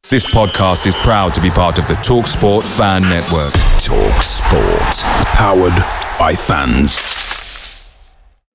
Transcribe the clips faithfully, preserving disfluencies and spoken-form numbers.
This podcast is proud to be part of the TalkSport Fan Network. TalkSport. Powered by fans.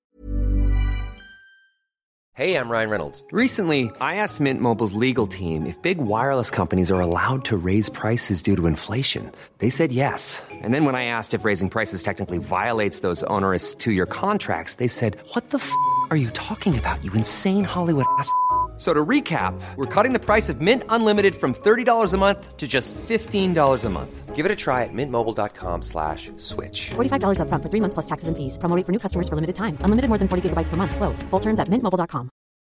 Hey, I'm Ryan Reynolds. Recently, I asked Mint Mobile's legal team if big wireless companies are allowed to raise prices due to inflation. They said yes. And then when I asked if raising prices technically violates those onerous two-year contracts, they said, what the f*** are you talking about, you insane Hollywood ass f- So to recap, we're cutting the price of Mint Unlimited from thirty dollars a month to just fifteen dollars a month. Give it a try at mintmobile.com slash switch. forty-five dollars up front for three months plus taxes and fees. Promo rate for new customers for limited time. Unlimited more than forty gigabytes per month. Slows full terms at mint mobile dot com.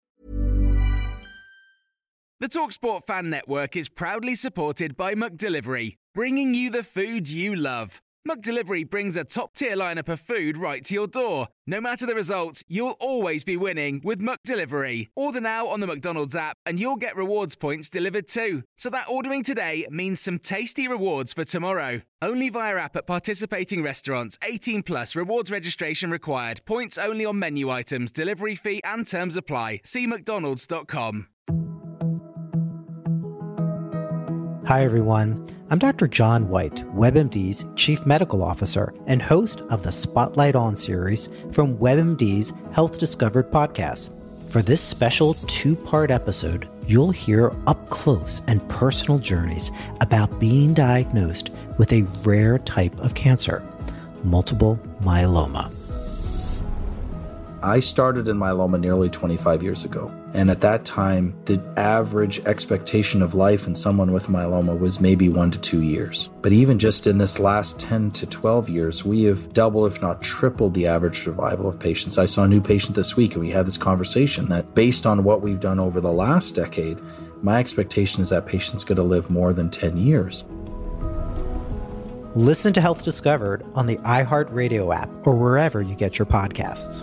The TalkSport Fan Network is proudly supported by McDelivery, bringing you the food you love. McDelivery brings a top-tier lineup of food right to your door. No matter the result, you'll always be winning with McDelivery. Order now on the McDonald's app and you'll get rewards points delivered too. So that ordering today means some tasty rewards for tomorrow. Only via app at participating restaurants. eighteen plus rewards registration required. Points only on menu items, delivery fee and terms apply. See mcdonalds dot com. Hi everyone, I'm Doctor John White, WebMD's Chief Medical Officer and host of the Spotlight On series from WebMD's Health Discovered podcast. For this special two-part episode, you'll hear up close and personal journeys about being diagnosed with a rare type of cancer, multiple myeloma. I started in myeloma nearly twenty-five years ago, and at that time, the average expectation of life in someone with myeloma was maybe one to two years. But even just in this last ten to twelve years, we have doubled, if not tripled, the average survival of patients. I saw a new patient this week, and we had this conversation that based on what we've done over the last decade, my expectation is that patient's going to live more than ten years. Listen to Health Discovered on the iHeartRadio app or wherever you get your podcasts.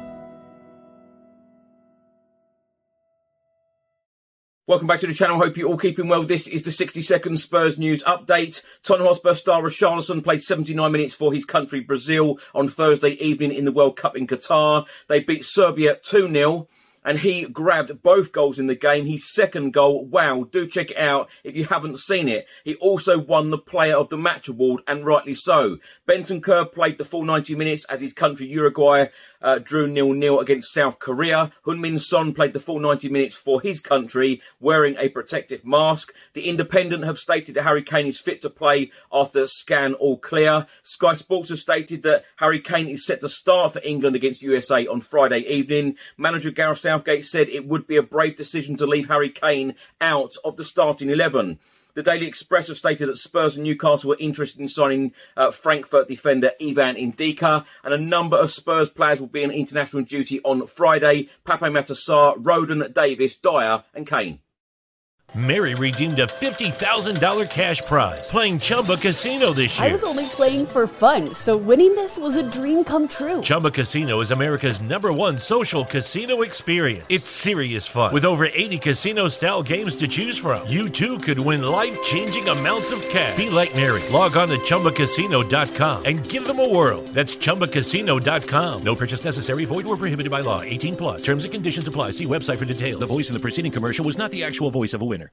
Welcome back to the channel. Hope you're all keeping well. This is the sixty second Spurs news update. Tottenham Hotspur star Richarlison played seventy-nine minutes for his country, Brazil, on Thursday evening in the World Cup in Qatar. They beat Serbia two nil. And he grabbed both goals in the game. His second goal, wow, do check it out if you haven't seen it. He also won the Player of the Match award, and rightly so. Bentancur played the full ninety minutes as his country, Uruguay, uh, drew nil nil against South Korea. Heung-min Son played the full ninety minutes for his country, wearing a protective mask. The Independent have stated that Harry Kane is fit to play after scan all clear. Sky Sports have stated that Harry Kane is set to start for England against U S A on Friday evening. Manager Gareth Southgate Southgate said it would be a brave decision to leave Harry Kane out of the starting eleven. The Daily Express have stated that Spurs and Newcastle were interested in signing uh, Frankfurt defender Ivan Indika, and a number of Spurs players will be on international duty on Friday. Pape Matar, Roden, Davis, Dyer and Kane. Mary redeemed a fifty thousand dollars cash prize playing Chumba Casino this year. I was only playing for fun, so winning this was a dream come true. Chumba Casino is America's number one social casino experience. It's serious fun. With over eighty casino-style games to choose from, you too could win life-changing amounts of cash. Be like Mary. Log on to Chumba Casino dot com and give them a whirl. That's Chumba Casino dot com. No purchase necessary. Void or prohibited by law. eighteen plus. Terms and conditions apply. See website for details. The voice in the preceding commercial was not the actual voice of a winner.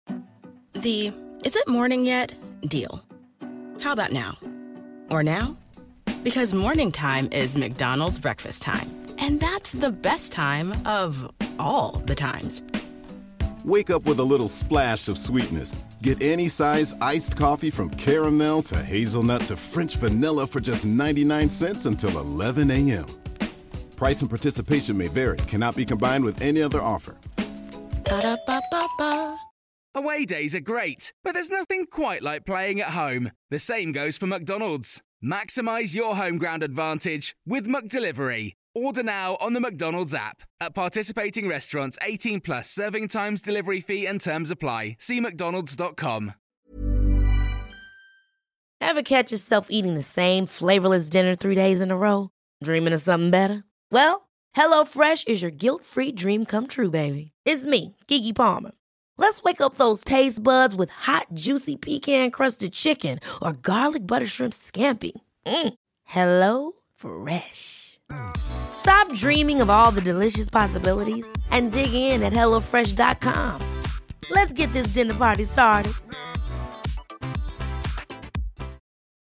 The "is it morning yet?" deal. How about now? Or now? Because morning time is McDonald's breakfast time. And that's the best time of all the times. Wake up with a little splash of sweetness. Get any size iced coffee from caramel to hazelnut to French vanilla for just ninety-nine cents until eleven a.m. Price and participation may vary. Cannot be combined with any other offer. Ba-da-ba-ba-ba. Away days are great, but there's nothing quite like playing at home. The same goes for McDonald's. Maximise your home ground advantage with McDelivery. Order now on the McDonald's app. At participating restaurants, eighteen plus, serving times, delivery fee and terms apply. See mcdonalds dot com. Ever catch yourself eating the same flavorless dinner three days in a row? Dreaming of something better? Well, HelloFresh is your guilt-free dream come true, baby. It's me, Keke Palmer. Let's wake up those taste buds with hot, juicy pecan-crusted chicken or garlic butter shrimp scampi. Mm. Hello Fresh. Stop dreaming of all the delicious possibilities and dig in at hello fresh dot com. Let's get this dinner party started.